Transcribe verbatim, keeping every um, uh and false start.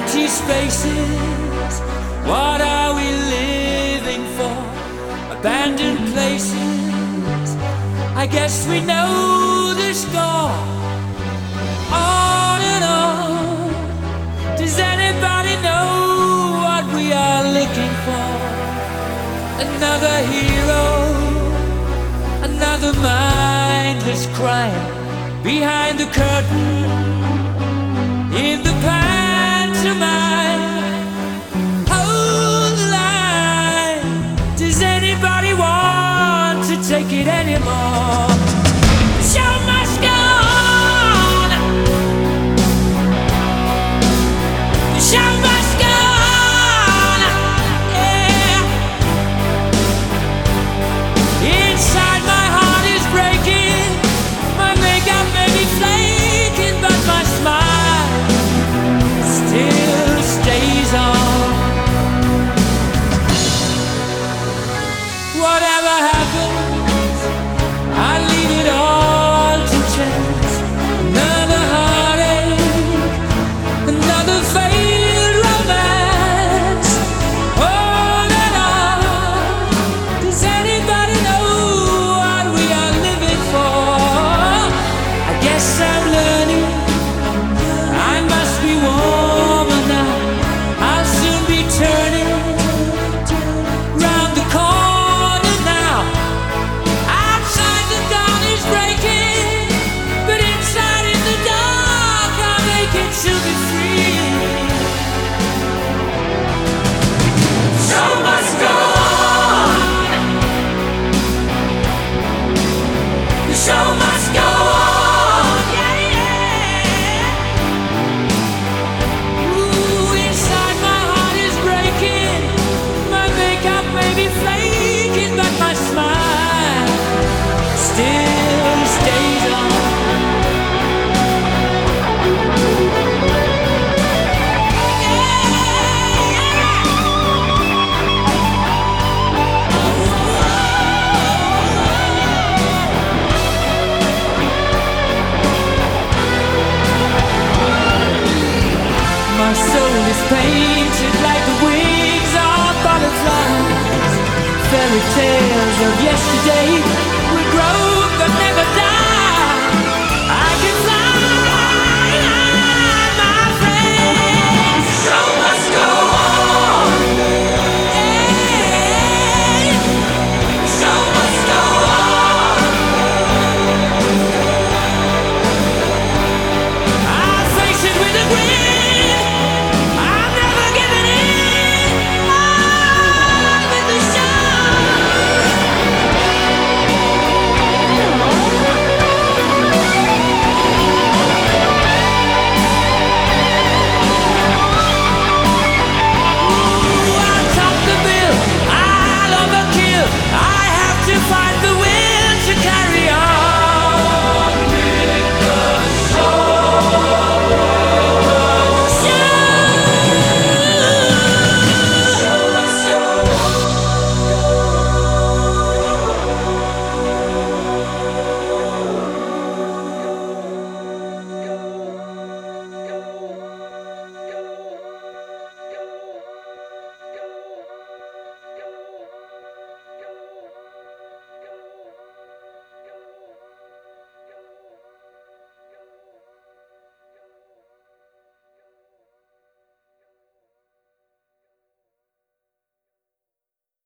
empty spaces. What are we living for? Abandoned places. I guess we know the score. On and on. Does anybody know what we are looking for? Another hero, another mindless crime behind the curtain in the pantomime. Hold the line. Does anybody want to take it anymore? The show must go on. The show must go on. Yeah. Inside my heart is breaking. My makeup may be flaking, but my smile still stays on. Whatever happens, I leave it all to chance. Another heartache, another failed romance. On and on. Does anybody know what we are living for? I guess I'm learning. I must be warmer now. I'll soon be turning round the corner now. Outside the dawn is breaking, but inside in the dark I'm aching to be free. The show must go on. The show must go on. Yeah, yeah. Ooh, inside my heart is breaking. My makeup may be flaking, but my smile still stays on. My soul is painted like the wings of butterflies. Fairy tales of yesterday